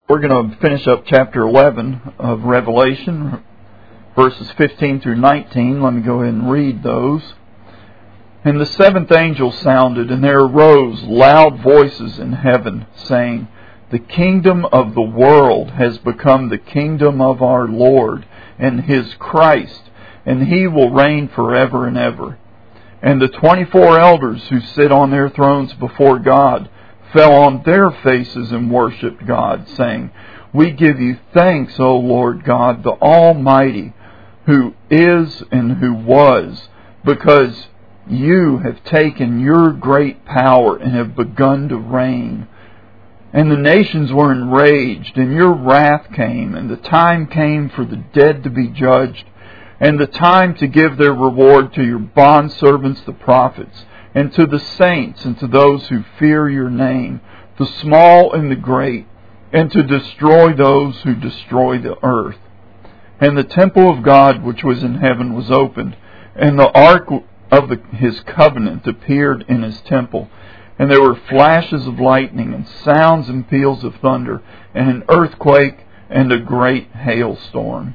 We're going to finish up chapter 11 of Revelation, verses 15 through 19. Let me go ahead and read those. And the seventh angel sounded, and there arose loud voices in heaven, saying, "The kingdom of the world has become the kingdom of our Lord and His Christ, and He will reign forever and ever." And the 24 elders who sit on their thrones before God fell on their faces and worshipped God, saying, "We give you thanks, O Lord God, the Almighty, who is and who was, because you have taken your great power and have begun to reign. And the nations were enraged, and your wrath came, and the time came for the dead to be judged, and the time to give their reward to your bondservants the prophets, and to the saints, and to those who fear your name, the small and the great, and to destroy those who destroy the earth. And the temple of God which was in heaven was opened, and the ark of His covenant appeared in His temple. And there were flashes of lightning, and sounds and peals of thunder, and an earthquake, and a great hailstorm.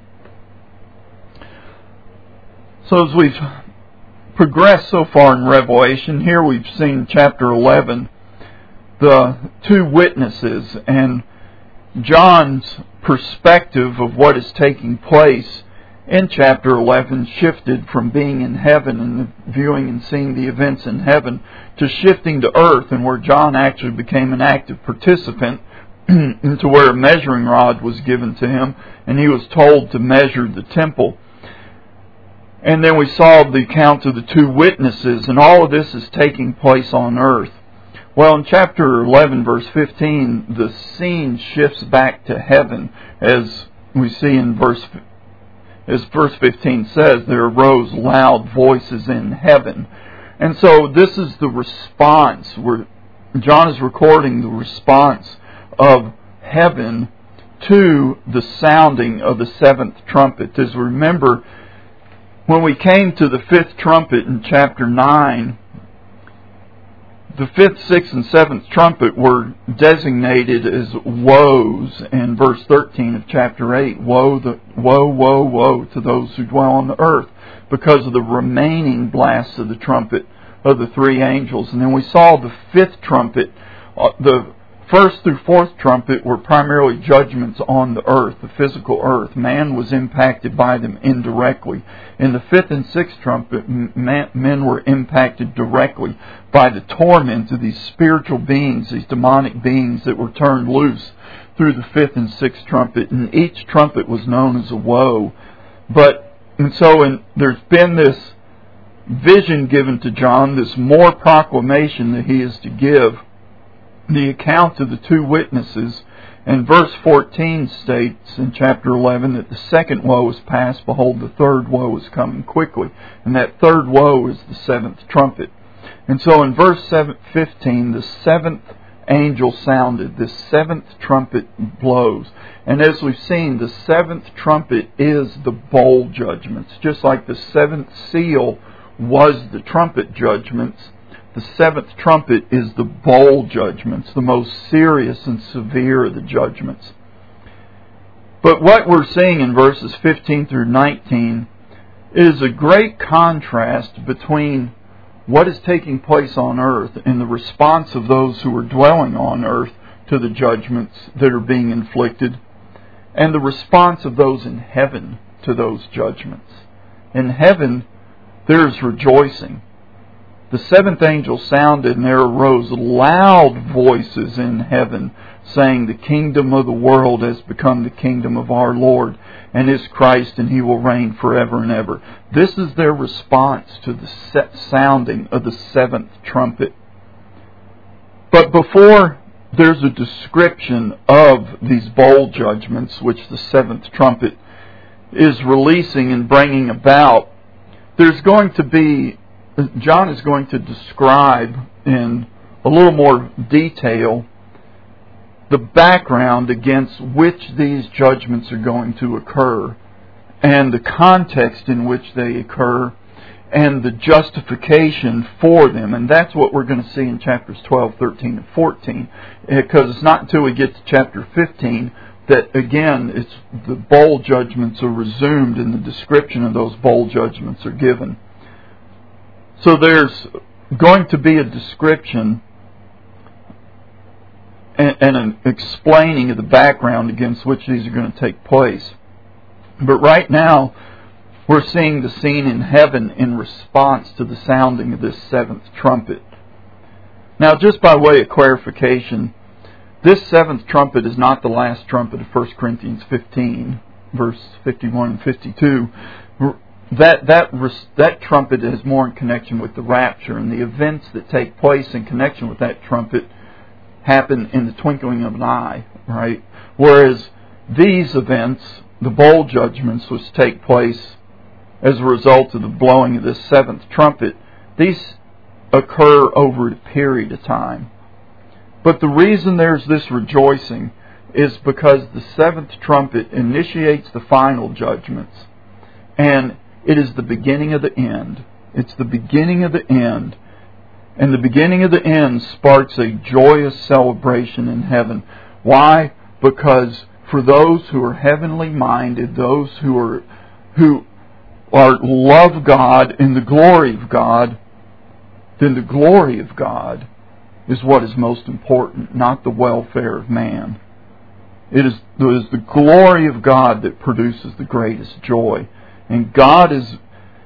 So as we've progressed so far in Revelation, here we've seen chapter 11, the two witnesses, and John's perspective of what is taking place in chapter 11 shifted from being in heaven and viewing and seeing the events in heaven to shifting to earth, and where John actually became an active participant into where a measuring rod was given to him, and he was told to measure the temple. And then we saw the account of the two witnesses, and all of this is taking place on earth. Well, in chapter 11, verse 15, the scene shifts back to heaven, as we see in verse 15 says, there arose loud voices in heaven. And so this is the response, where John is recording the response of heaven to the sounding of the seventh trumpet. As we remember, when we came to the fifth trumpet in chapter 9, the fifth, sixth, and seventh trumpet were designated as woes in verse 13 of chapter 8. Woe, woe, woe to those who dwell on the earth, because of the remaining blasts of the trumpet of the three angels. And then we saw the fifth trumpet. The first through fourth trumpet were primarily judgments on the earth, the physical earth. Man was impacted by them indirectly. In the fifth and sixth trumpet, men were impacted directly by the torment of these spiritual beings, these demonic beings that were turned loose through the fifth and sixth trumpet. And each trumpet was known as a woe. There's been this vision given to John, this more proclamation that he is to give. The account of the two witnesses, and verse 14 states in chapter 11 that the second woe is past, behold, the third woe is coming quickly. And that third woe is the seventh trumpet. And so in verse 15, the seventh angel sounded, the seventh trumpet blows. And as we've seen, the seventh trumpet is the bowl judgments. Just like the seventh seal was the trumpet judgments, the seventh trumpet is the bowl judgments, the most serious and severe of the judgments. But what we're seeing in verses 15 through 19 is a great contrast between what is taking place on earth and the response of those who are dwelling on earth to the judgments that are being inflicted, and the response of those in heaven to those judgments. In heaven, there is rejoicing. The seventh angel sounded, and there arose loud voices in heaven, saying, "The kingdom of the world has become the kingdom of our Lord and His Christ, and He will reign forever and ever." This is their response to the sounding of the seventh trumpet. But before there's a description of these bowl judgments, which the seventh trumpet is releasing and bringing about, John is going to describe in a little more detail the background against which these judgments are going to occur, and the context in which they occur, and the justification for them. And that's what we're going to see in chapters 12, 13, and 14. Because it's not until we get to chapter 15 that, again, it's the bowl judgments are resumed and the description of those bowl judgments are given. So there's going to be a description and an explaining of the background against which these are going to take place. But right now, we're seeing the scene in heaven in response to the sounding of this seventh trumpet. Now, just by way of clarification, this seventh trumpet is not the last trumpet of 1 Corinthians 15, verse 51 and 52. That trumpet is more in connection with the rapture, and the events that take place in connection with that trumpet happen in the twinkling of an eye, right? Whereas these events, the bowl judgments, which take place as a result of the blowing of this seventh trumpet, these occur over a period of time. But the reason there's this rejoicing is because the seventh trumpet initiates the final judgments, and it is the beginning of the end. It's the beginning of the end. And the beginning of the end sparks a joyous celebration in heaven. Why? Because for those who are heavenly minded, those who love God and the glory of God, then the glory of God is what is most important, not the welfare of man. It is the glory of God that produces the greatest joy. And God is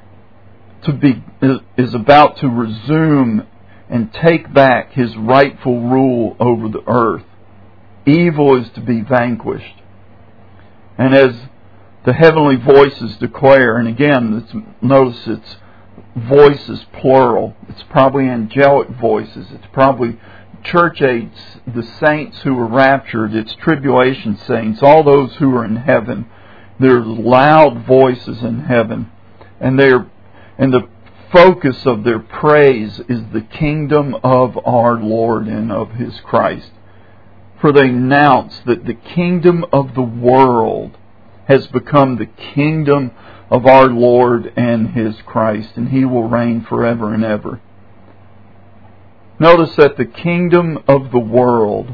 about to resume and take back His rightful rule over the earth. Evil is to be vanquished. And as the heavenly voices declare, and again, notice it's voices plural. It's probably angelic voices. It's probably church age, the saints who were raptured. It's tribulation saints, all those who are in heaven. There's loud voices in heaven, and the focus of their praise is the kingdom of our Lord and of His Christ. For they announce that the kingdom of the world has become the kingdom of our Lord and His Christ, and He will reign forever and ever. Notice that the kingdom of the world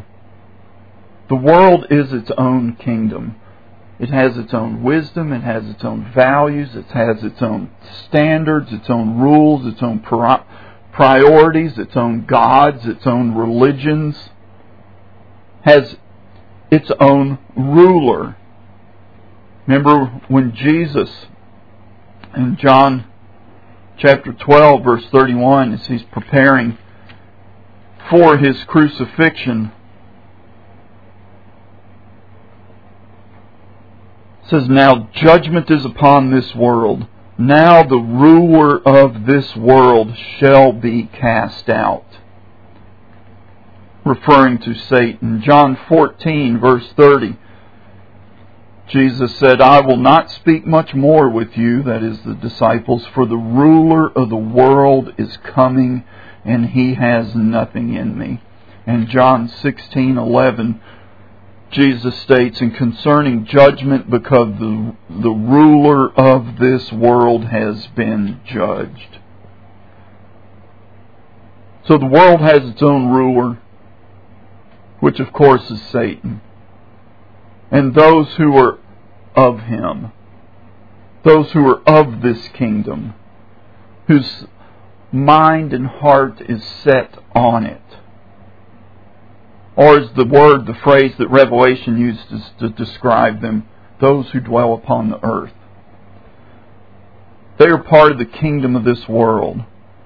is its own kingdom. It has its own wisdom, it has its own values, it has its own standards, its own rules, its own priorities, its own gods, its own religions, has its own ruler. Remember when Jesus, in John chapter 12, verse 31, as He's preparing for His crucifixion, says, "Now judgment is upon this world. Now the ruler of this world shall be cast out." Referring to Satan. John 14, verse 30. Jesus said, "I will not speak much more with you," that is the disciples, "for the ruler of the world is coming, and he has nothing in me." And John 16:11, Jesus states, "And concerning judgment, because the ruler of this world has been judged." So the world has its own ruler, which of course is Satan. And those who are of him, those who are of this kingdom, whose mind and heart is set on it. Or is the phrase that Revelation uses to describe them, those who dwell upon the earth. They are part of the kingdom of this world.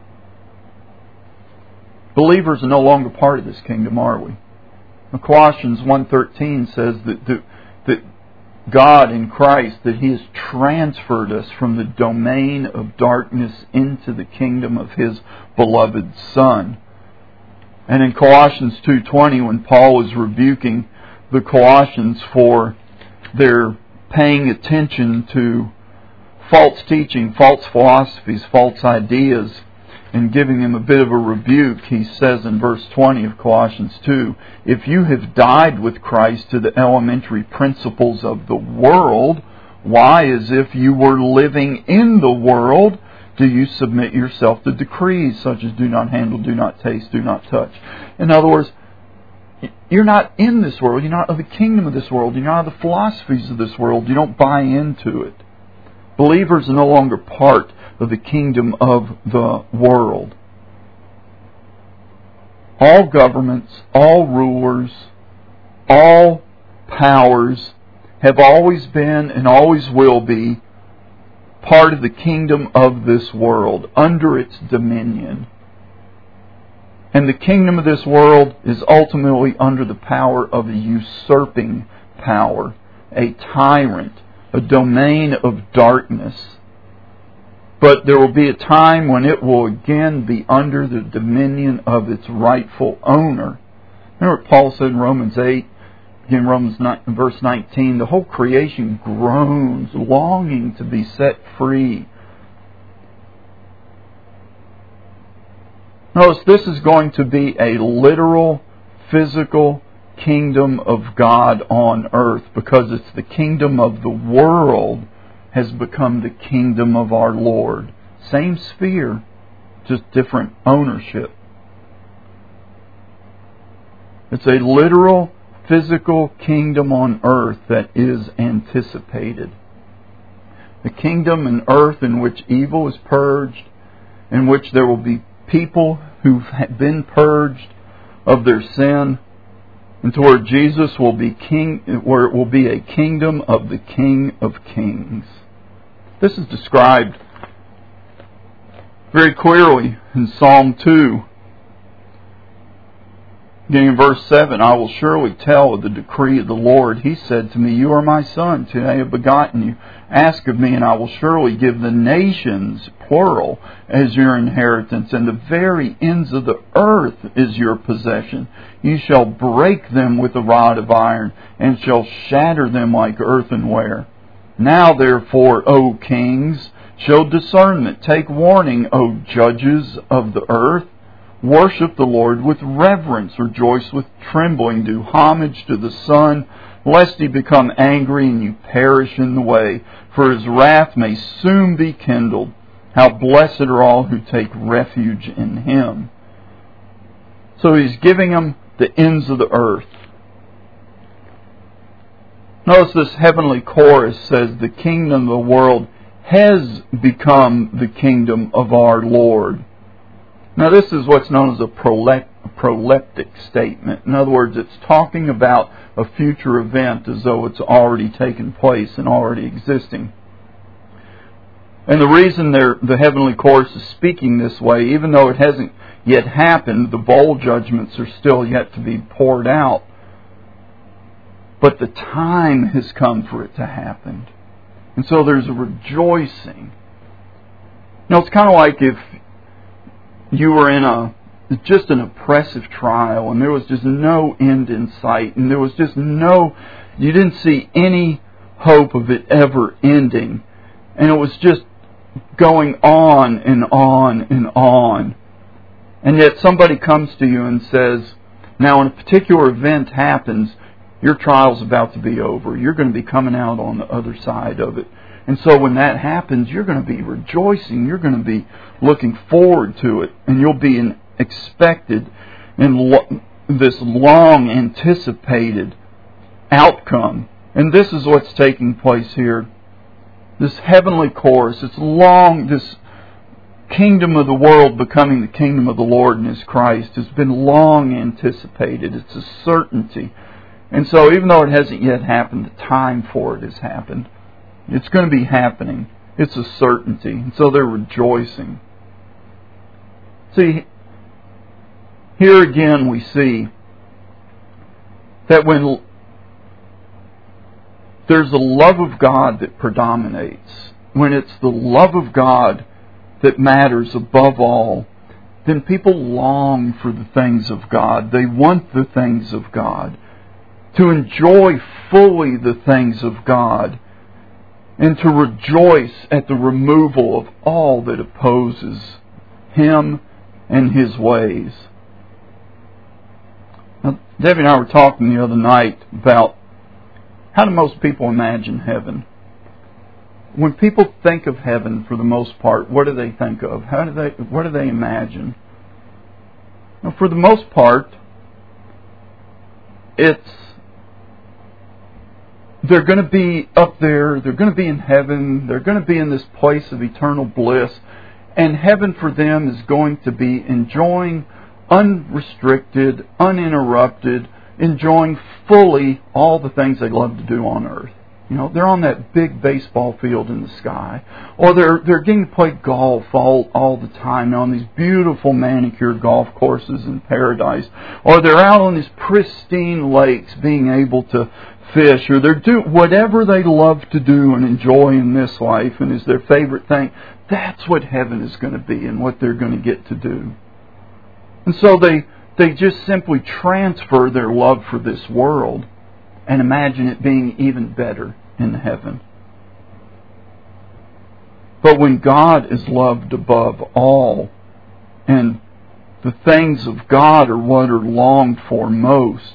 Believers are no longer part of this kingdom, are we? Colossians 1:13 says that God in Christ, that He has transferred us from the domain of darkness into the kingdom of His beloved Son. And in Colossians 2:20, when Paul is rebuking the Colossians for their paying attention to false teaching, false philosophies, false ideas, and giving them a bit of a rebuke, he says in verse 20 of Colossians 2, "If you have died with Christ to the elementary principles of the world, why, as if you were living in the world, do you submit yourself to decrees such as do not handle, do not taste, do not touch? In other words, you're not in this world. You're not of the kingdom of this world. You're not of the philosophies of this world. You don't buy into it. Believers are no longer part of the kingdom of the world. All governments, all rulers, all powers have always been and always will be part of the kingdom of this world, under its dominion. And the kingdom of this world is ultimately under the power of a usurping power, a tyrant, a domain of darkness. But there will be a time when it will again be under the dominion of its rightful owner. Remember what Paul said in Romans 8, in Romans 9, verse 19, the whole creation groans, longing to be set free. Notice this is going to be a literal, physical kingdom of God on earth, because it's the kingdom of the world has become the kingdom of our Lord. Same sphere, just different ownership. It's a literal, physical kingdom on earth that is anticipated. The kingdom on earth in which evil is purged, in which there will be people who've been purged of their sin, and to where Jesus will be king, where it will be a kingdom of the King of Kings. This is described very clearly in Psalm 2. Beginning in verse 7, I will surely tell of the decree of the Lord. He said to me, you are my son, today I have begotten you. Ask of me, and I will surely give the nations, plural, as your inheritance, and the very ends of the earth is your possession. You shall break them with a rod of iron, and shall shatter them like earthenware. Now therefore, O kings, show discernment. Take warning, O judges of the earth. Worship the Lord with reverence. Rejoice with trembling. Do homage to the Son, lest he become angry and you perish in the way. For his wrath may soon be kindled. How blessed are all who take refuge in him. So he's giving them the ends of the earth. Notice this heavenly chorus says the kingdom of the world has become the kingdom of our Lord. Now this is what's known as a proleptic statement. In other words, it's talking about a future event as though it's already taken place and already existing. And the reason the heavenly chorus is speaking this way, even though it hasn't yet happened, the bowl judgments are still yet to be poured out. But the time has come for it to happen. And so there's a rejoicing. It's kind of like if you were in just an oppressive trial, and there was just no end in sight, and there was just you didn't see any hope of it ever ending, and it was just going on and on and on. And yet somebody comes to you and says, now when a particular event happens, your trial's about to be over. You're going to be coming out on the other side of it. And so when that happens, you're going to be rejoicing. You're going to be looking forward to it. And you'll be expected in this long anticipated outcome. And this is what's taking place here. This heavenly chorus, this kingdom of the world becoming the kingdom of the Lord and His Christ has been long anticipated. It's a certainty. And so even though it hasn't yet happened, the time for it has happened. It's going to be happening. It's a certainty. And so they're rejoicing. See, here again we see that when there's the love of God that predominates, when it's the love of God that matters above all, then people long for the things of God. They want the things of God. To enjoy fully the things of God, and to rejoice at the removal of all that opposes Him and His ways. Now, Debbie and I were talking the other night about how do most people imagine heaven? when people think of heaven, for the most part, what do they think of? What do they imagine? Well, for the most part, they're going to be up there, they're going to be in heaven, they're going to be in this place of eternal bliss, and heaven for them is going to be enjoying unrestricted, uninterrupted, enjoying fully all the things they love to do on earth. You know, they're on that big baseball field in the sky, or they're getting to play golf all the time on these beautiful manicured golf courses in paradise, or they're out on these pristine lakes being able to fish, or they're doing whatever they love to do and enjoy in this life and is their favorite thing. That's what heaven is going to be and what they're going to get to do. And so they just simply transfer their love for this world and imagine it being even better in heaven. But when God is loved above all, and the things of God are what are longed for most,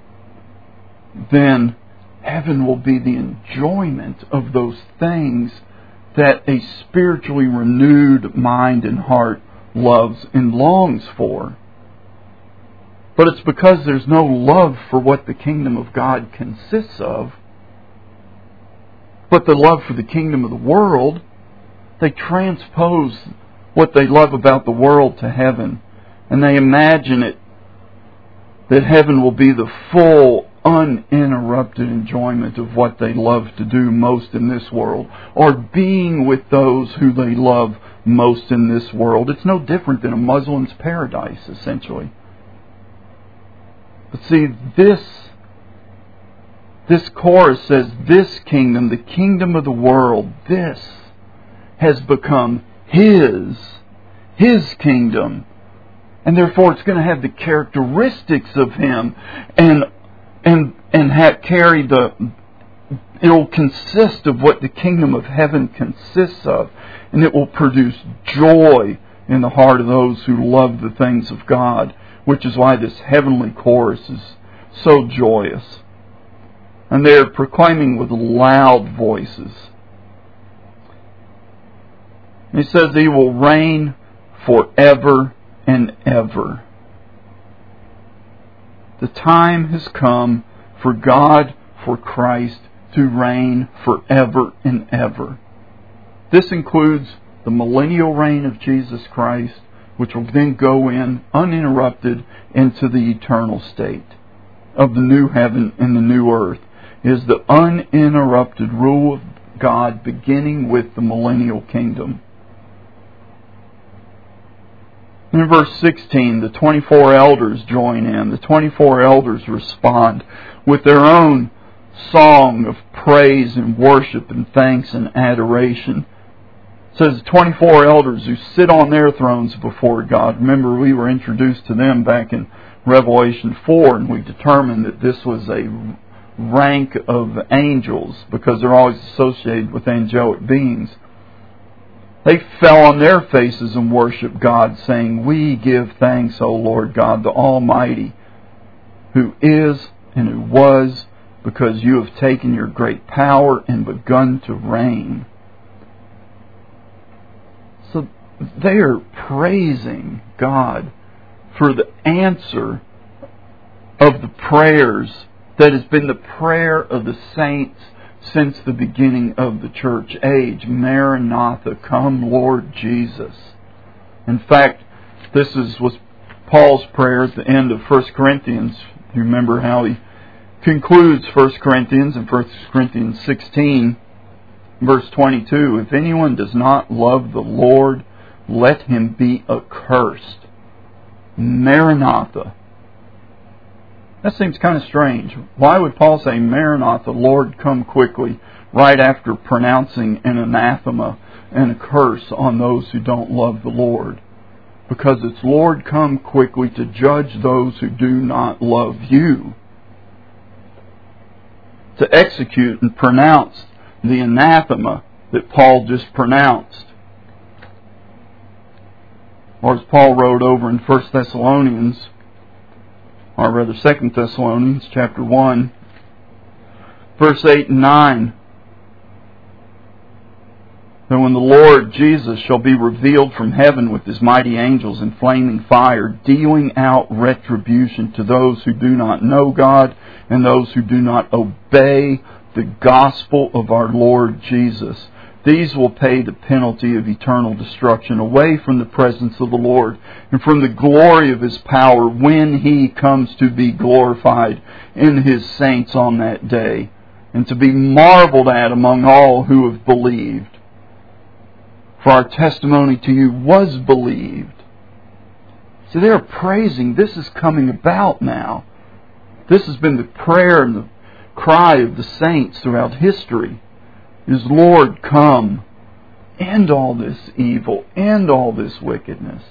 then heaven will be the enjoyment of those things that a spiritually renewed mind and heart loves and longs for. But it's because there's no love for what the kingdom of God consists of, but the love for the kingdom of the world. They transpose what they love about the world to heaven, and they imagine it, that heaven will be the full, uninterrupted enjoyment of what they love to do most in this world, or being with those who they love most in this world. It's no different than a Muslim's paradise, essentially. But see, this chorus says, this kingdom, the kingdom of the world, this has become His kingdom. And therefore it's going to have the characteristics of Him and it'll consist of what the kingdom of heaven consists of. And it will produce joy in the heart of those who love the things of God, which is why this heavenly chorus is so joyous. And they're proclaiming with loud voices. He says He will reign forever and ever. The time has come for God, for Christ, to reign forever and ever. This includes the millennial reign of Jesus Christ, which will then go in uninterrupted into the eternal state of the new heaven and the new earth. It is the uninterrupted rule of God beginning with the millennial kingdom. In verse 16, the 24 elders join in. The 24 elders respond with their own song of praise and worship and thanks and adoration. It says the 24 elders who sit on their thrones before God. Remember, we were introduced to them back in Revelation 4, and we determined that this was a rank of angels because they're always associated with angelic beings. They fell on their faces and worshiped God, saying, "We give thanks, O Lord God, the Almighty, who is and who was, because you have taken your great power and begun to reign." So they are praising God for the answer of the prayers that has been the prayer of the saints since the beginning of the church age. Maranatha, come Lord Jesus. In fact, this was Paul's prayer at the end of 1 Corinthians. You remember how he concludes 1 Corinthians in 1 Corinthians 16, verse 22. If anyone does not love the Lord, let him be accursed. Maranatha. That seems kind of strange. Why would Paul say, Maranatha, Lord, come quickly, right after pronouncing an anathema and a curse on those who don't love the Lord? Because it's, Lord, come quickly to judge those who do not love you. To execute and pronounce the anathema that Paul just pronounced. Or as Paul wrote over in 1 Thessalonians, or rather 2 Thessalonians chapter 1, verse 8 and 9. that when the Lord Jesus shall be revealed from heaven with His mighty angels in flaming fire, dealing out retribution to those who do not know God and those who do not obey the gospel of our Lord Jesus. These will pay the penalty of eternal destruction away from the presence of the Lord and from the glory of His power when He comes to be glorified in His saints on that day, and to be marveled at among all who have believed. For our testimony to you was believed. So they are praising. This is coming about now. This has been the prayer and the cry of the saints throughout history. Is, Lord, come. End all this evil. End all this wickedness.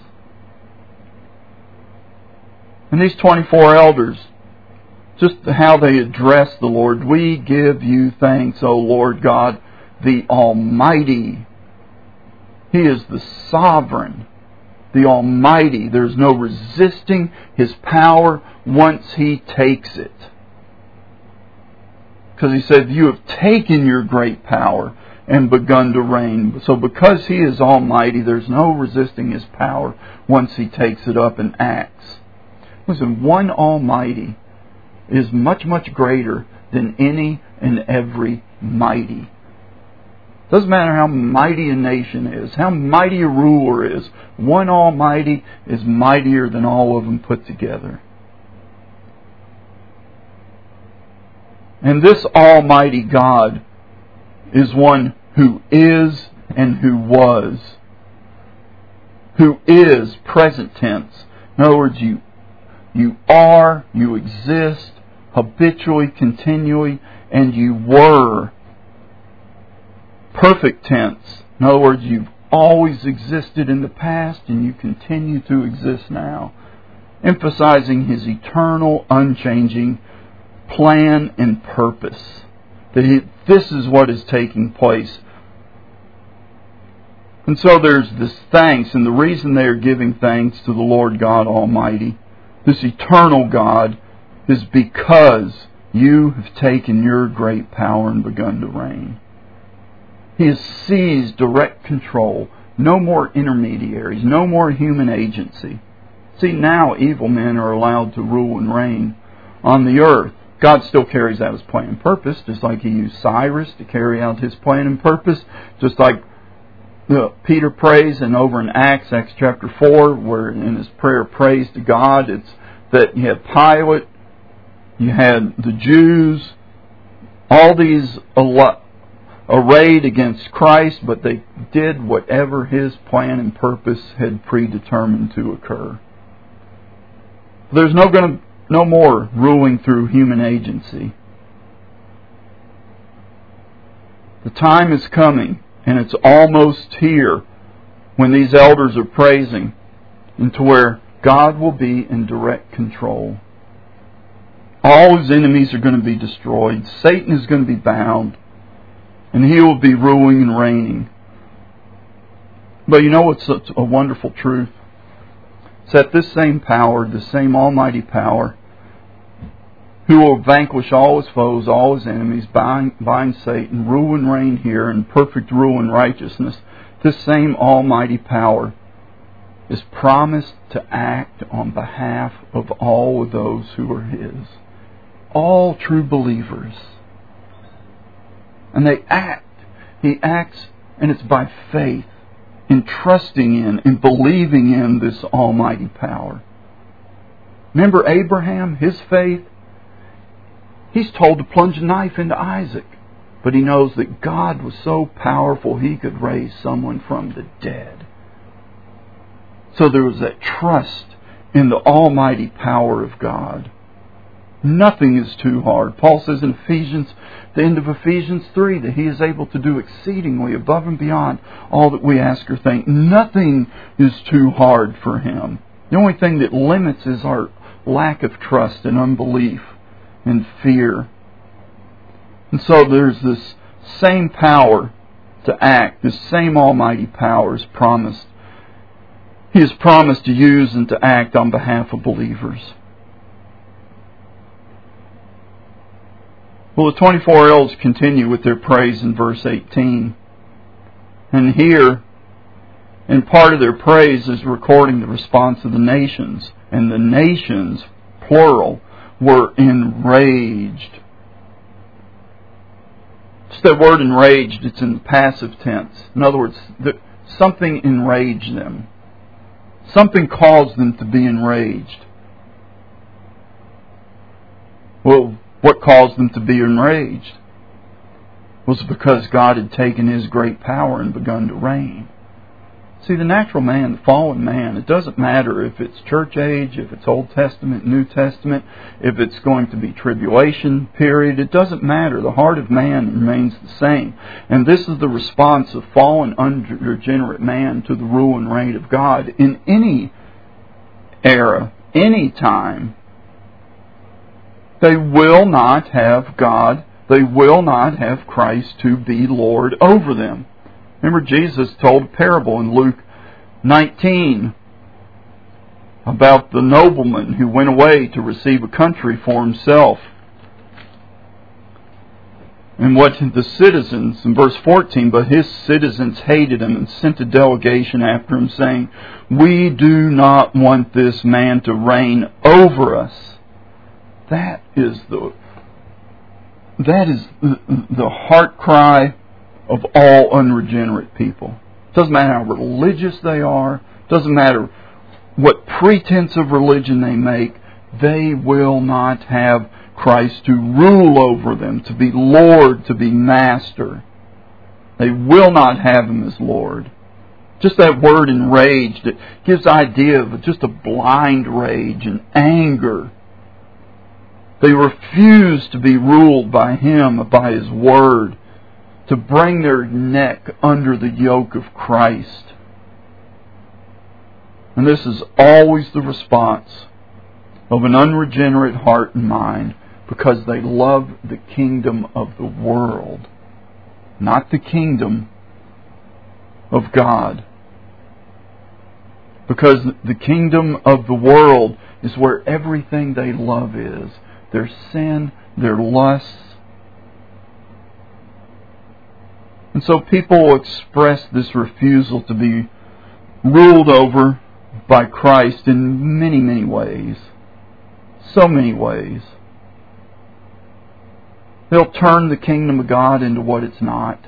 And these 24 elders, just how they address the Lord. We give you thanks, O Lord God, the Almighty. He is the sovereign, the Almighty. There's no resisting His power once He takes it. Because He said, you have taken your great power and begun to reign. So because He is Almighty, there's no resisting His power once He takes it up and acts. Listen, one Almighty is much, much greater than any and every mighty. Doesn't matter how mighty a nation is, how mighty a ruler is. One Almighty is mightier than all of them put together. And this Almighty God is one who is and who was. Who is, present tense. In other words, you are, you exist, habitually, continually, and you were. Perfect tense. In other words, you've always existed in the past and you continue to exist now. Emphasizing His eternal, unchanging plan and purpose. That this is what is taking place. And so there's this thanks, and the reason they are giving thanks to the Lord God Almighty, this eternal God, is because you have taken your great power and begun to reign. He has seized direct control. No more intermediaries. No more human agency. See, now evil men are allowed to rule and reign on the earth. God still carries out His plan and purpose, just like He used Cyrus to carry out his plan and purpose, just like Peter prays, and over in Acts chapter 4, where in his prayer praise to God, it's that you had Pilate, you had the Jews, all these arrayed against Christ, but they did whatever His plan and purpose had predetermined to occur. There's no more ruling through human agency. The time is coming, and it's almost here, when these elders are praising, into where God will be in direct control. All His enemies are going to be destroyed. Satan is going to be bound. And He will be ruling and reigning. But you know what's a wonderful truth? It's that this same power, this same Almighty power, who will vanquish all His foes, all His enemies, bind Satan, rule and reign here in perfect rule and righteousness, this same Almighty power is promised to act on behalf of all of those who are His. All true believers. And they act. He acts, and it's by faith, in trusting in and believing in this Almighty power. Remember Abraham, his faith? He's told to plunge a knife into Isaac. But he knows that God was so powerful He could raise someone from the dead. So there was that trust in the almighty power of God. Nothing is too hard. Paul says in the end of Ephesians 3, that He is able to do exceedingly above and beyond all that we ask or think. Nothing is too hard for Him. The only thing that limits is our lack of trust and unbelief and fear. And so there's this same power to act, this same almighty power is promised. He has promised to use and to act on behalf of believers. Well, the 24 elders continue with their praise in verse 18. And here, and part of their praise is recording the response of the nations. And the nations, plural, were enraged. Just that word enraged, it's in the passive tense. In other words, something enraged them. Something caused them to be enraged. Well, what caused them to be enraged? Was because God had taken His great power and begun to reign. See, the natural man, the fallen man, it doesn't matter if it's church age, if it's Old Testament, New Testament, if it's going to be tribulation period, it doesn't matter. The heart of man remains the same. And this is the response of fallen, unregenerate man to the rule and reign of God in any era, any time. They will not have God, they will not have Christ to be Lord over them. Remember, Jesus told a parable in Luke 19 about the nobleman who went away to receive a country for himself. And what the citizens, in verse 14, but his citizens hated him and sent a delegation after him, saying, "We do not want this man to reign over us." That is the heart cry of all unregenerate people. Doesn't matter how religious they are, doesn't matter what pretense of religion they make, they will not have Christ to rule over them, to be Lord, to be Master. They will not have Him as Lord. Just that word enraged, it gives the idea of just a blind rage and anger. They refuse to be ruled by Him, by His Word, to bring their neck under the yoke of Christ. And this is always the response of an unregenerate heart and mind, because they love the kingdom of the world, not the kingdom of God. Because the kingdom of the world is where everything they love is. Their sin, their lusts. And so people express this refusal to be ruled over by Christ in many, many ways. So many ways. They'll turn the kingdom of God into what it's not.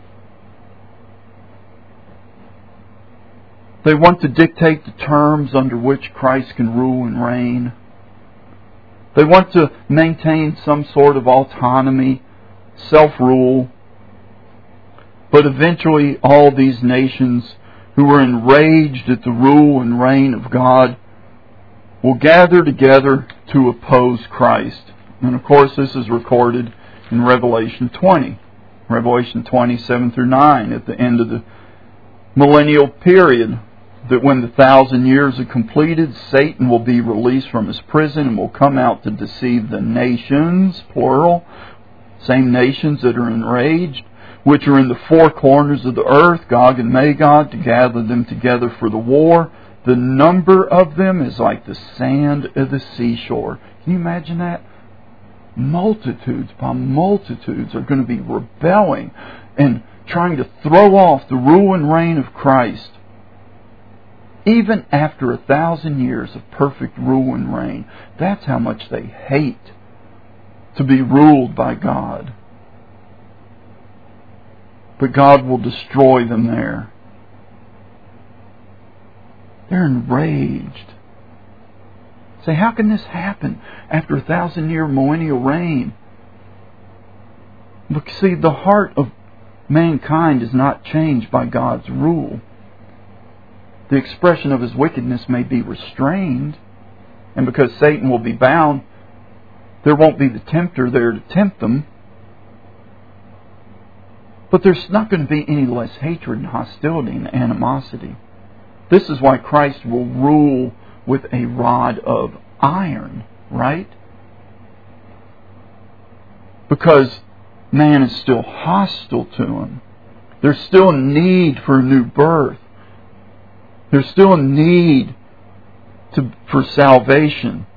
They want to dictate the terms under which Christ can rule and reign. They want to maintain some sort of autonomy, self-rule. But eventually all these nations who are enraged at the rule and reign of God will gather together to oppose Christ. And of course this is recorded in Revelation 20. Revelation 20, 7 through 9, at the end of the millennial period, that when the 1,000 years are completed, Satan will be released from his prison and will come out to deceive the nations, plural, same nations that are enraged, which are in the four corners of the earth, Gog and Magog, to gather them together for the war. The number of them is like the sand of the seashore. Can you imagine that? Multitudes upon multitudes are going to be rebelling and trying to throw off the rule and reign of Christ. Even after 1,000 years of perfect rule and reign, that's how much they hate to be ruled by God. But God will destroy them there. They're enraged. Say, how can this happen after 1,000-year millennial reign? Look, see, the heart of mankind is not changed by God's rule. The expression of his wickedness may be restrained, and because Satan will be bound, there won't be the tempter there to tempt them. But there's not going to be any less hatred and hostility and animosity. This is why Christ will rule with a rod of iron, right? Because man is still hostile to him. There's still a need for a new birth. There's still a need for salvation,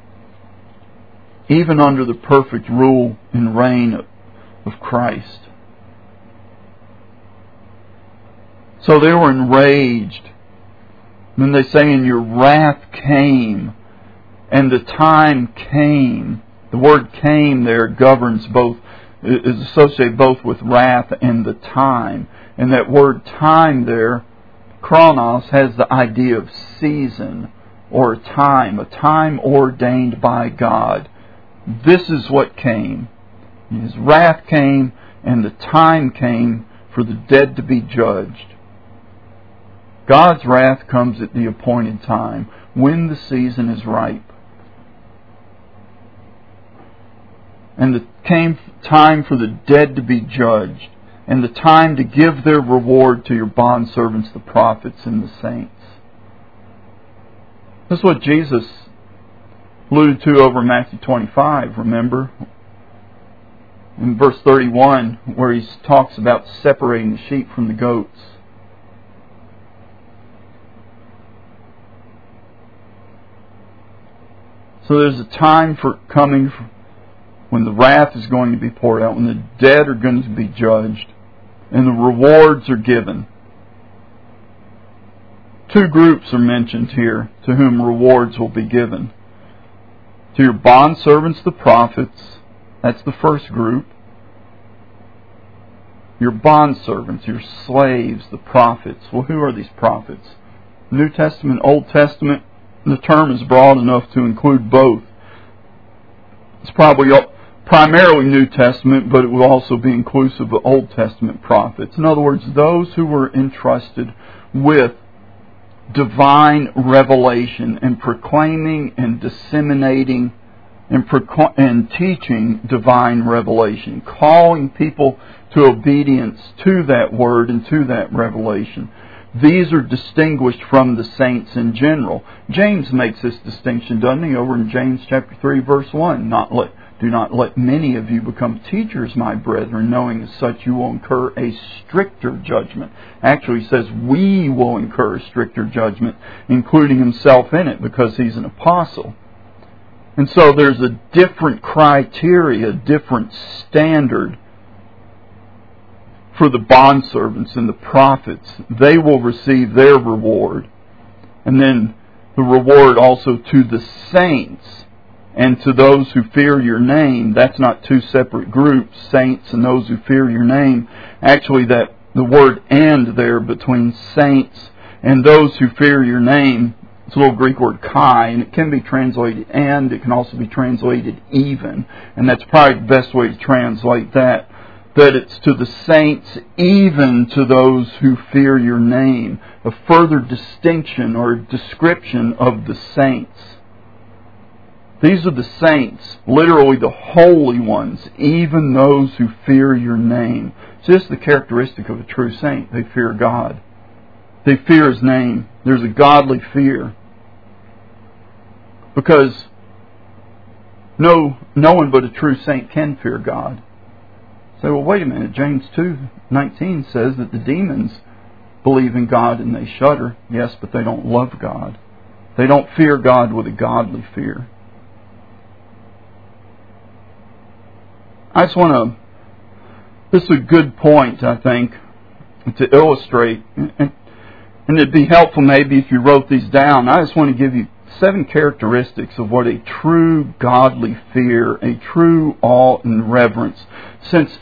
even under the perfect rule and reign of Christ. So they were enraged. Then they say, and your wrath came, and the time came. The word came there governs both, is associated both with wrath and the time. And that word time there, chronos, has the idea of season or a time ordained by God. This is what came. His wrath came, and the time came for the dead to be judged. God's wrath comes at the appointed time, when the season is ripe. And the came time for the dead to be judged, and the time to give their reward to your bondservants, the prophets and the saints. That's what Jesus alluded to over in Matthew 25, remember? In verse 31, where he talks about separating the sheep from the goats. So there's a time for coming when the wrath is going to be poured out, when the dead are going to be judged, and the rewards are given. Two groups are mentioned here to whom rewards will be given. To your bondservants, the prophets, that's the first group. Your bondservants, your slaves, the prophets. Well, who are these prophets? New Testament, Old Testament, the term is broad enough to include both. It's probably primarily New Testament, but it will also be inclusive of Old Testament prophets. In other words, those who were entrusted with divine revelation and proclaiming and disseminating and teaching divine revelation, calling people to obedience to that word and to that revelation. These are distinguished from the saints in general. James makes this distinction, doesn't he? Over in James chapter 3, verse 1. Do not let many of you become teachers, my brethren, knowing as such you will incur a stricter judgment. Actually, he says we will incur a stricter judgment, including himself in it, because he's an apostle. And so there's a different criteria, a different standard for the bondservants and the prophets. They will receive their reward. And then the reward also to the saints and to those who fear your name. That's not two separate groups, saints and those who fear your name. Actually, that the word "and" there between saints and those who fear your name, it's a little Greek word "kai," and it can be translated "and," it can also be translated "even," and that's probably the best way to translate that. That it's to the saints, even to those who fear your name. A further distinction or description of the saints. These are the saints, literally the holy ones, even those who fear your name. It's just the characteristic of a true saint. They fear God. They fear His name. There's a godly fear. Because no one but a true saint can fear God. Say, well, wait a minute. James 2:19 says that the demons believe in God and they shudder. Yes, but they don't love God. They don't fear God with a godly fear. This is a good point, I think, to illustrate. And it'd be helpful maybe if you wrote these down. I just want to give you 7 characteristics of what a true godly fear, a true awe and reverence. Since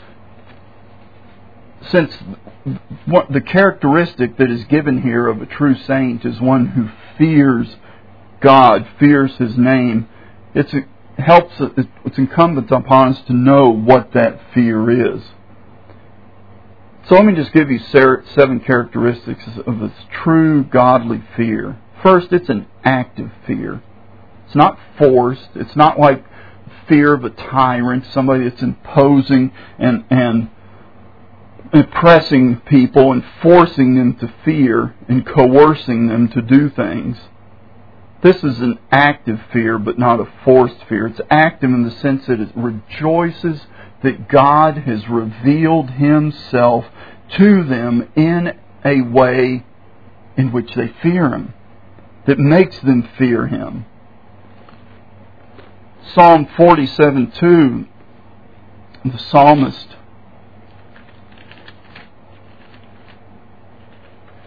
what the characteristic that is given here of a true saint is one who fears God, fears His name, it's incumbent upon us to know what that fear is. So let me just give you 7 characteristics of this true godly fear. First, it's an active fear. It's not forced. It's not like fear of a tyrant, somebody that's imposing and oppressing people and forcing them to fear and coercing them to do things. This is an active fear, but not a forced fear. It's active in the sense that it rejoices that God has revealed Himself to them in a way in which they fear Him, that makes them fear Him. Psalm 47:2, the psalmist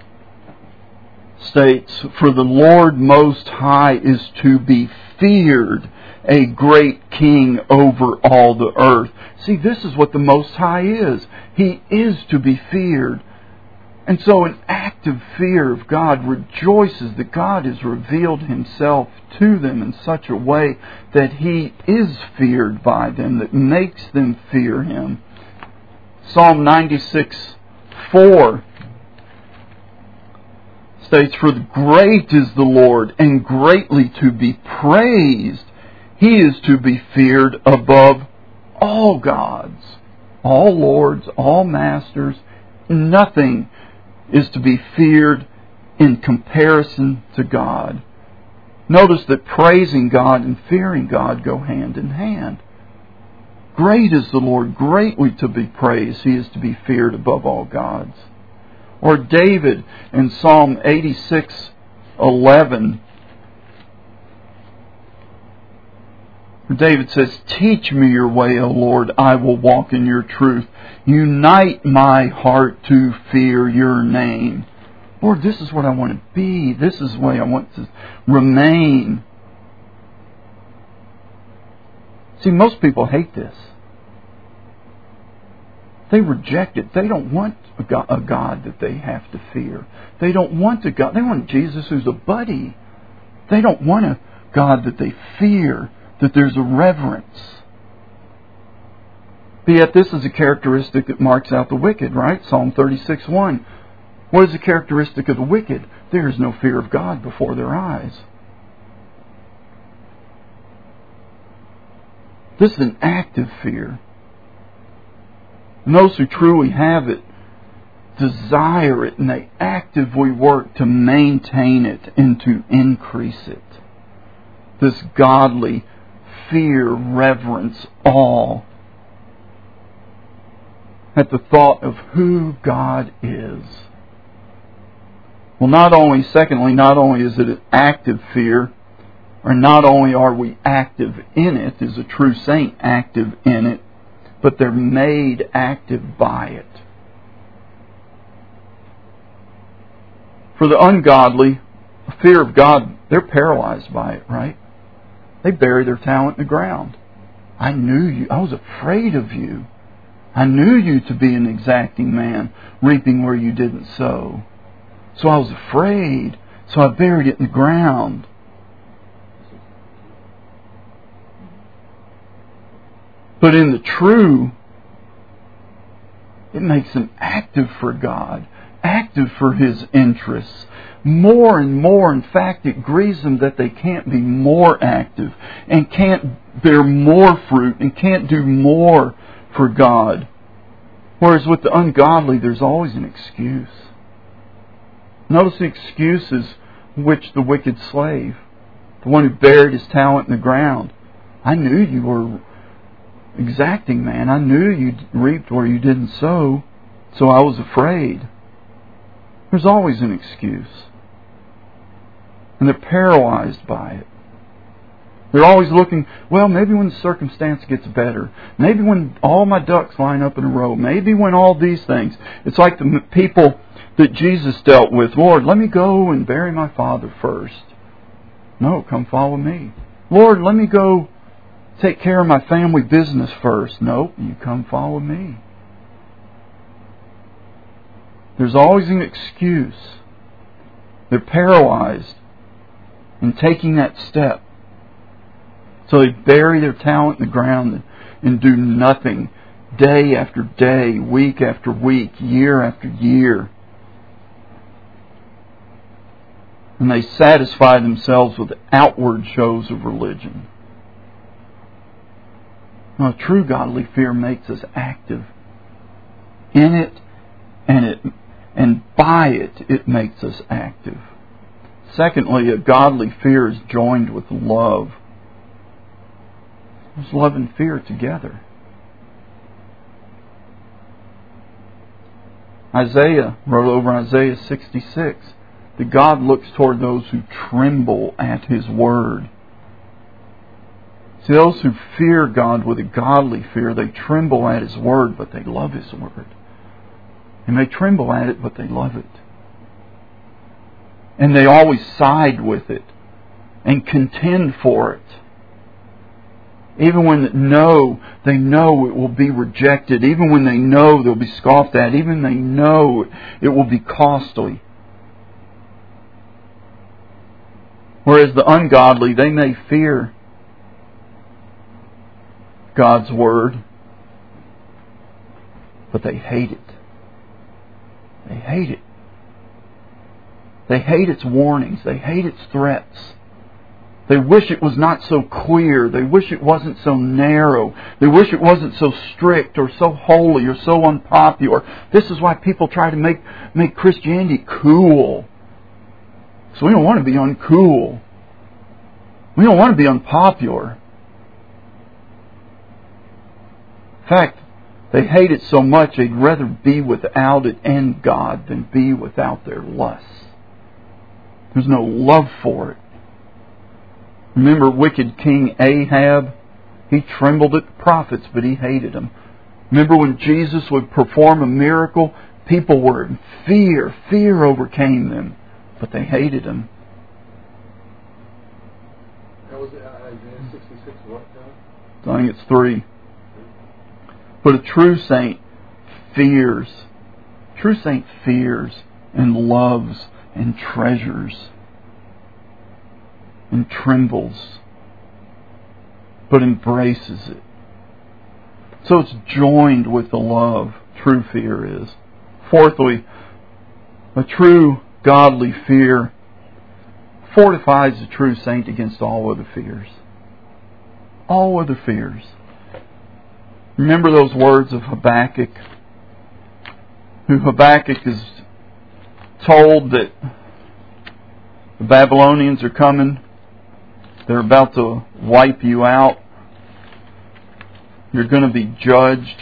states, "For the Lord Most High is to be feared, a great king over all the earth." See, this is what the Most High is. He is to be feared. And so an active fear of God rejoices that God has revealed Himself to them in such a way that He is feared by them, that makes them fear Him. Psalm 96:4 states, "For great is the Lord, and greatly to be praised. He is to be feared above all gods," all lords, all masters. Nothing is to be feared in comparison to God. Notice that praising God and fearing God go hand in hand. Great is the Lord, greatly to be praised. He is to be feared above all gods. Or David in Psalm 86:11, David says, "Teach me your way, O Lord, I will walk in your truth. Unite my heart to fear your name." Lord, this is what I want to be. This is the way I want to remain. See, most people hate this. They reject it. They don't want a God that they have to fear. They don't want a God. They want Jesus who's a buddy. They don't want a God that they fear, that there's a reverence. But yet this is a characteristic that marks out the wicked, right? Psalm 36:1. What is the characteristic of the wicked? There is no fear of God before their eyes. This is an active fear. And those who truly have it desire it, and they actively work to maintain it and to increase it. This godly fear, reverence, awe at the thought of who God is. Well, not only is it an active fear, or not only are we active in it, is a true saint active in it, but they're made active by it. For the ungodly, a fear of God, they're paralyzed by it, right? They bury their talent in the ground. I knew you. I was afraid of you. I knew you to be an exacting man, reaping where you didn't sow. So I was afraid. So I buried it in the ground. But in the true, it makes them active for God, active for His interests. More and more, in fact, it grieves them that they can't be more active and can't bear more fruit and can't do more for God. Whereas with the ungodly, there's always an excuse. Notice the excuses which the wicked slave, the one who buried his talent in the ground. I knew you were exacting man. I knew you reaped where you didn't sow, so I was afraid. There's always an excuse. And they're paralyzed by it. They're always looking, well, maybe when the circumstance gets better. Maybe when all my ducks line up in a row. Maybe when all these things. It's like the people that Jesus dealt with. Lord, let me go and bury my father first. No, come follow me. Lord, let me go take care of my family business first. Nope, you come follow me. There's always an excuse. They're paralyzed in taking that step. So they bury their talent in the ground and do nothing day after day, week after week, year after year. And they satisfy themselves with outward shows of religion. Now, true godly fear makes us active in it, and by it, it makes us active. Secondly, a godly fear is joined with love. There's love and fear together. Isaiah wrote over in Isaiah 66 that God looks toward those who tremble at His word. See, those who fear God with a godly fear, they tremble at His word, but they love His word. And they tremble at it, but they love it. And they always side with it and contend for it. Even when they know it will be rejected. Even when they know they'll be scoffed at. Even when they know it will be costly. Whereas the ungodly, they may fear God's Word, but they hate it. They hate it. They hate its warnings. They hate its threats. They wish it was not so clear. They wish it wasn't so narrow. They wish it wasn't so strict or so holy or so unpopular. This is why people try to make Christianity cool. So we don't want to be uncool. We don't want to be unpopular. In fact, they hate it so much they'd rather be without it and God than be without their lusts. There's no love for it. Remember wicked King Ahab? He trembled at the prophets, but he hated them. Remember when Jesus would perform a miracle? People were in fear. Fear overcame them, but they hated him. That was Isaiah 66, what now? I think it's 3. But a true saint fears. True saint fears and loves and treasures and trembles, but embraces it. So it's joined with the love true fear is. Fourthly, a true godly fear fortifies the true saint against all other fears. All other fears. Remember those words of Habakkuk? Habakkuk is told that the Babylonians are coming. They're about to wipe you out. You're going to be judged.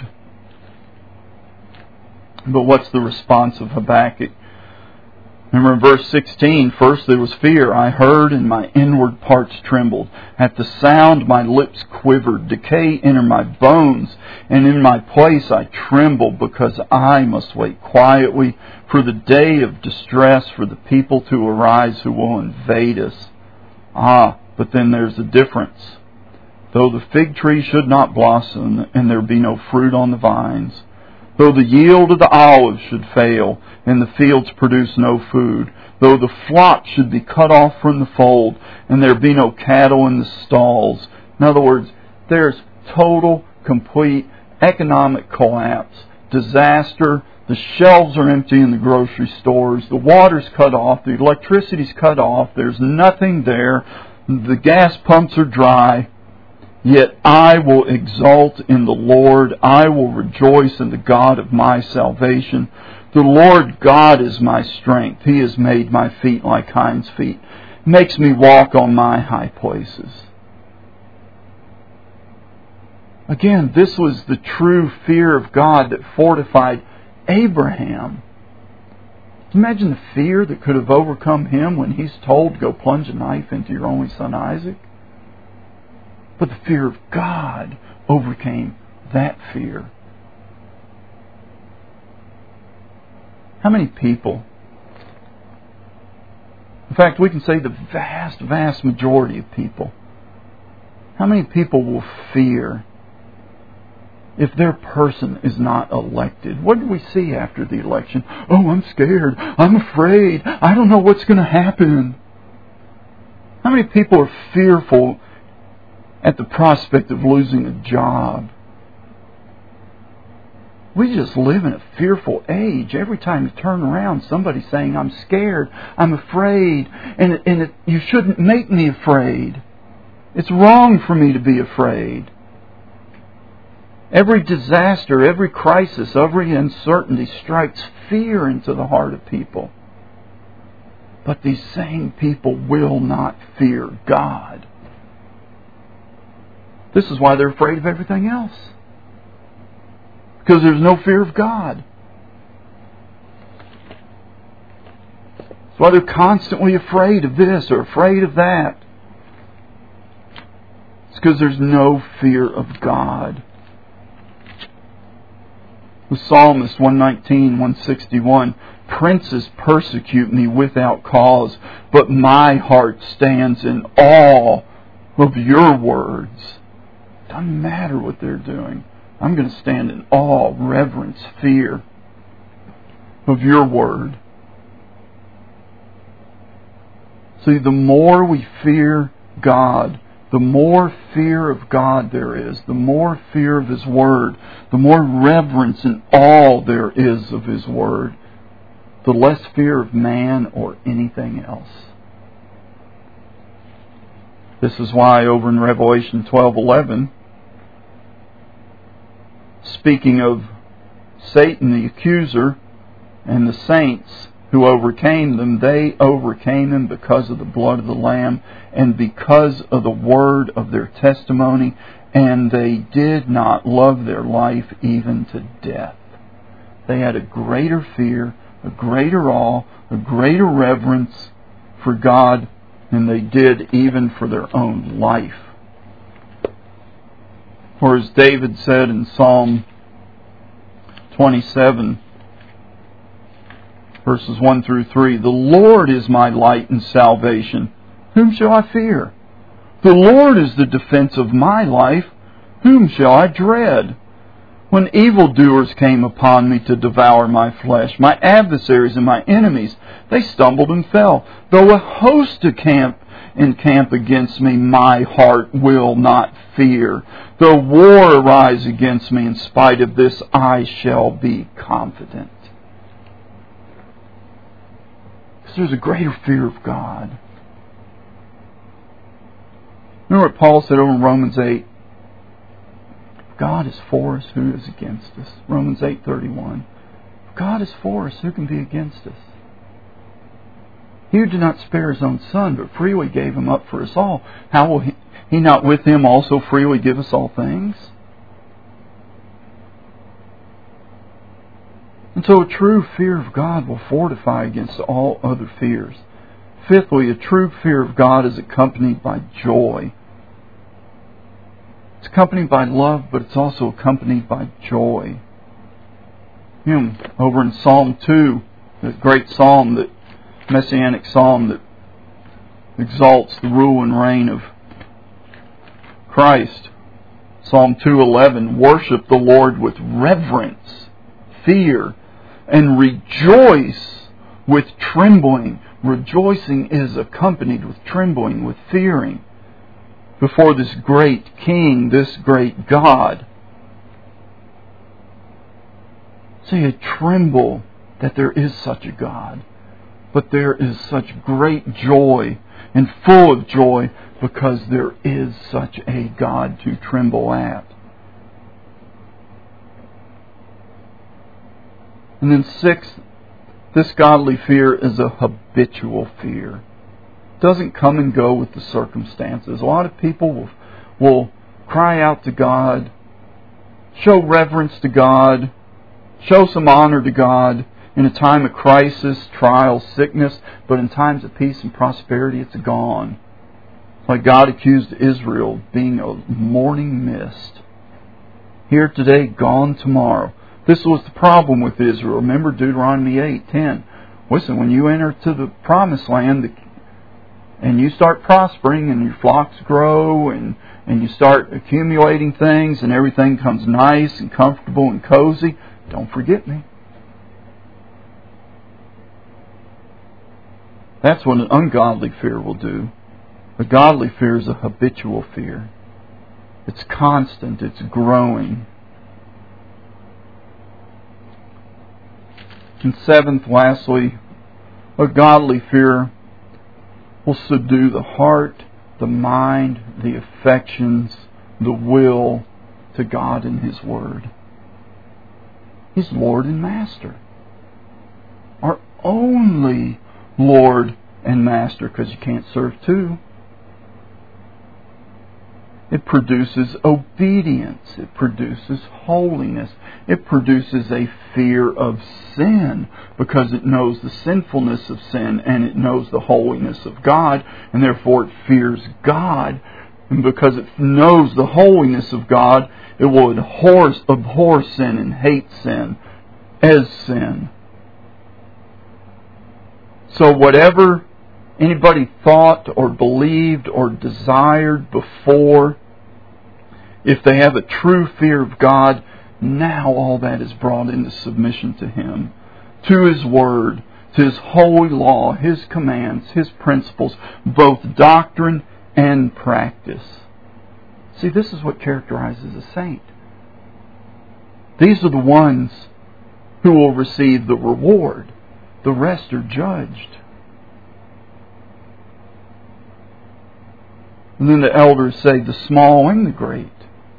But what's the response of Habakkuk? Remember in verse 16, first there was fear. I heard and my inward parts trembled. At the sound my lips quivered. Decay entered my bones. And in my place I trembled because I must wait quietly for the day of distress, for the people to arise who will invade us. But then there's a difference. Though the fig tree should not blossom and there be no fruit on the vines, though the yield of the olive should fail and the fields produce no food, though the flock should be cut off from the fold and there be no cattle in the stalls. In other words, there's total, complete economic collapse, disaster. The shelves are empty in the grocery stores. The water's cut off. The electricity's cut off. There's nothing there. The gas pumps are dry. Yet I will exult in the Lord. I will rejoice in the God of my salvation. The Lord God is my strength. He has made my feet like hinds' feet. Makes me walk on my high places. Again, this was the true fear of God that fortified Abraham. Imagine the fear that could have overcome him when he's told to go plunge a knife into your only son Isaac. But the fear of God overcame that fear. How many people, in fact we can say the vast, vast majority of people, how many people will fear if their person is not elected? What do we see after the election? Oh, I'm scared. I'm afraid. I don't know what's going to happen. How many people are fearful at the prospect of losing a job? We just live in a fearful age. Every time you turn around, somebody's saying, I'm scared. I'm afraid. And you shouldn't make me afraid. It's wrong for me to be afraid. Every disaster, every crisis, every uncertainty strikes fear into the heart of people. But these same people will not fear God. This is why they're afraid of everything else. Because there's no fear of God. That's why they're constantly afraid of this or afraid of that. It's because there's no fear of God. The psalmist, 119, 161, princes persecute me without cause, but my heart stands in awe of your words. Doesn't matter what they're doing. I'm going to stand in awe, reverence, fear of your word. See, the more we fear God, the more fear of God there is, the more fear of His Word, the more reverence and awe there is of His Word, the less fear of man or anything else. This is why over in Revelation 12:11, speaking of Satan the accuser and the saints who overcame them, they overcame him because of the blood of the Lamb and because of the word of their testimony, and they did not love their life even to death. They had a greater fear, a greater awe, a greater reverence for God than they did even for their own life. For as David said in Psalm 27, verses 1 through 3, the Lord is my light and salvation. Whom shall I fear? The Lord is the defense of my life. Whom shall I dread? When evildoers came upon me to devour my flesh, my adversaries and my enemies, they stumbled and fell. Though a host encamp against me, my heart will not fear. Though war arise against me, in spite of this, I shall be confident. There's a greater fear of God. Remember what Paul said over in Romans 8? If God is for us, who is against us? Romans 8:31. If God is for us, who can be against us? He who did not spare His own Son, but freely gave Him up for us all, how will He not with Him also freely give us all things? And so a true fear of God will fortify against all other fears. Fifthly, a true fear of God is accompanied by joy. It's accompanied by love, but it's also accompanied by joy. Over in Psalm 2, the great psalm, that messianic psalm that exalts the rule and reign of Christ, Psalm 2:11, worship the Lord with reverence, fear, and rejoice with trembling. Rejoicing is accompanied with trembling, with fearing before this great King, this great God. See, I tremble that there is such a God, but there is such great joy and full of joy because there is such a God to tremble at. And then sixth, this godly fear is a habitual fear. It doesn't come and go with the circumstances. A lot of people will cry out to God, show reverence to God, show some honor to God in a time of crisis, trial, sickness, but in times of peace and prosperity, it's gone. Like God accused Israel of being a morning mist. Here today, gone tomorrow. This was the problem with Israel. Remember Deuteronomy 8:10. Listen, when you enter to the promised land and you start prospering and your flocks grow and you start accumulating things and everything comes nice and comfortable and cozy, don't forget me. That's what an ungodly fear will do. A godly fear is a habitual fear. It's constant. It's growing. And seventh, lastly, a godly fear will subdue the heart, the mind, the affections, the will to God and His Word. He's Lord and Master. Our only Lord and Master, because you can't serve two. It produces obedience. It produces holiness. It produces a fear of sin because it knows the sinfulness of sin and it knows the holiness of God, and therefore it fears God. And because it knows the holiness of God, it will abhor sin and hate sin as sin. So whatever anybody thought or believed or desired before, if they have a true fear of God, now all that is brought into submission to Him, to His Word, to His holy law, His commands, His principles, both doctrine and practice. See, this is what characterizes a saint. These are the ones who will receive the reward. The rest are judged. And then the elders say, the small and the great.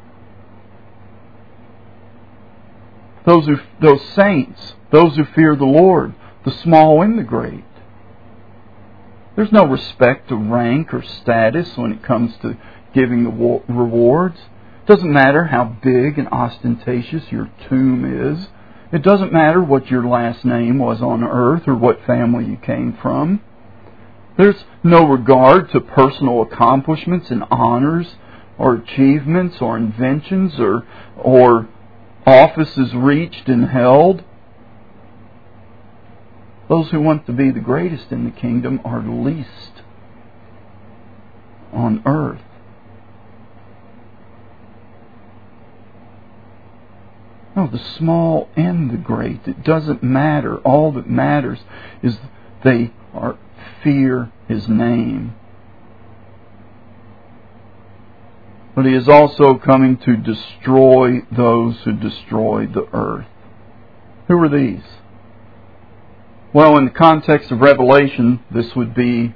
Those saints, those who fear the Lord, the small and the great. There's no respect to rank or status when it comes to giving the rewards. It doesn't matter how big and ostentatious your tomb is. It doesn't matter what your last name was on earth or what family you came from. There's no regard to personal accomplishments and honors or achievements or inventions or offices reached and held. Those who want to be the greatest in the kingdom are least on earth. No, the small and the great. It doesn't matter. All that matters is they fear His name. But He is also coming to destroy those who destroy the earth. Who are these? Well, in the context of Revelation, this would be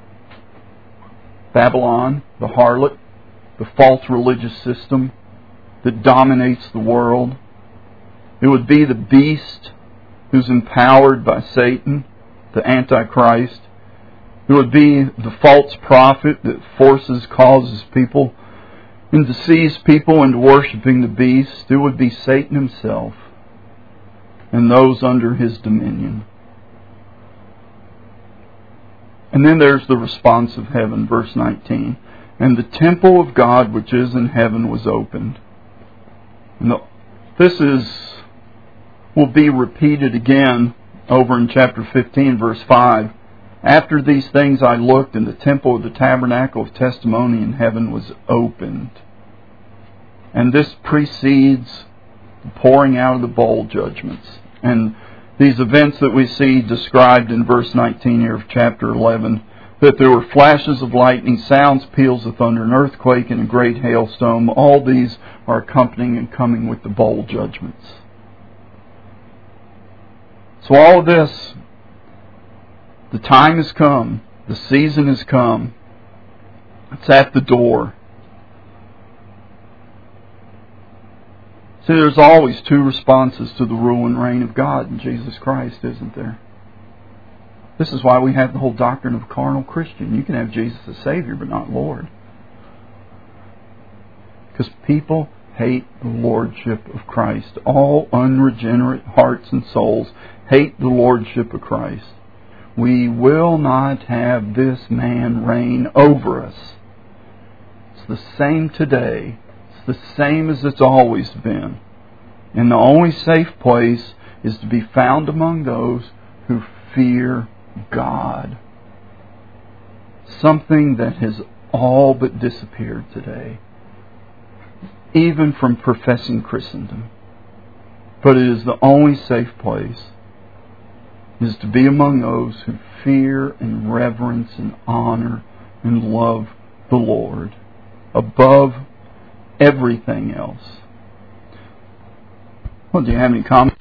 Babylon, the harlot, the false religious system that dominates the world. It would be the beast who's empowered by Satan, the Antichrist. It would be the false prophet that causes people and deceives people into worshiping the beast. It would be Satan himself and those under his dominion. And then there's the response of heaven, verse 19. And the temple of God which is in heaven was opened. And this will be repeated again over in chapter 15, verse 5. After these things I looked, and the temple of the tabernacle of testimony in heaven was opened. And this precedes the pouring out of the bowl judgments. And these events that we see described in verse 19 here of chapter 11, that there were flashes of lightning, sounds, peals of thunder, an earthquake, and a great hailstorm. All these are accompanying and coming with the bowl judgments. So all of this, the time has come, the season has come, it's at the door. See, there's always two responses to the rule and reign of God in Jesus Christ, isn't there? This is why we have the whole doctrine of a carnal Christian. You can have Jesus as Savior, but not Lord. Because people hate the Lordship of Christ. All unregenerate hearts and souls hate the Lordship of Christ. We will not have this man reign over us. It's the same today. The same as it's always been. And the only safe place is to be found among those who fear God. Something that has all but disappeared today, even from professing Christendom. But it is the only safe place, is to be among those who fear and reverence and honor and love the Lord above everything else. Well, do you have any comments?